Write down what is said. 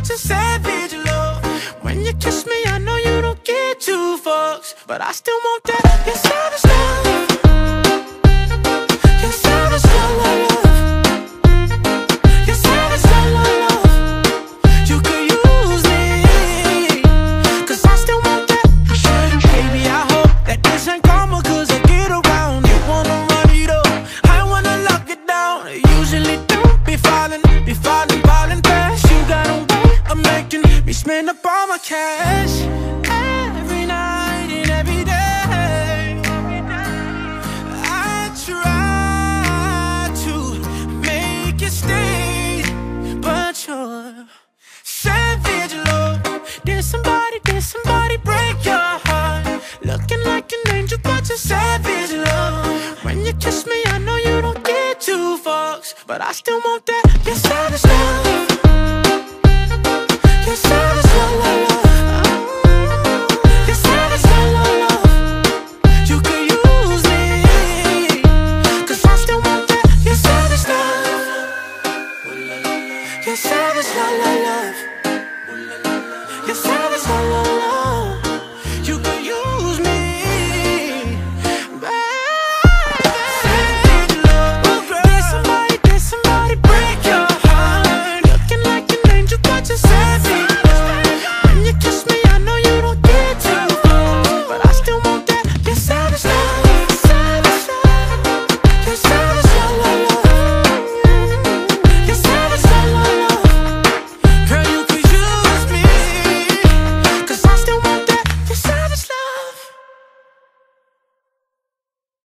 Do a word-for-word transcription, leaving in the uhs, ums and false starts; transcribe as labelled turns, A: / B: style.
A: bunch of savage love. When you kiss me, I know you don't get two fucks, but I still want that. Your savage love. Your savage love, love, love. Your savage love, love, love. You could use me, cause I still want that. Baby, I hope that this ain't karma, cause I get around. You wanna run it up, I wanna lock it down. Usually don't be falling, be falling, falling fast. You got a way of making me spend up all my cash. Every night and every day, I try to make you stay, but you're savage love. Did somebody, did somebody break your heart? Looking like an angel, but you're savage love. When you kiss me, I know you don't get two fucks, but I still want that. Your savage love. Your savage love, love, love. Your savage love, love, love. You could use me, cause I still want that. Your savage love. Your savage love, love, love. Your savage love, love.